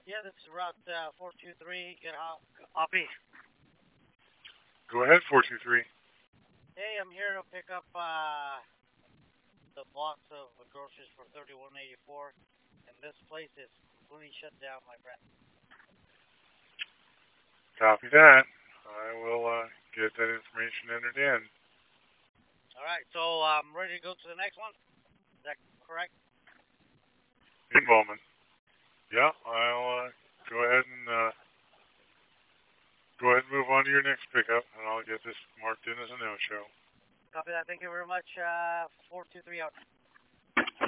Yeah, this is Route 423. Get out. Copy. Go ahead, 423. Hey, I'm here to pick up the box of groceries for 3184, and this place is completely shut down, my friend. Copy that. I will get that information entered in. All right, so I'm ready to go to the next one. Is that correct? In a moment. Yeah, I'll go ahead and move on to your next pickup, and I'll get this marked in as a no-show. Copy that. Thank you very much. 423 out.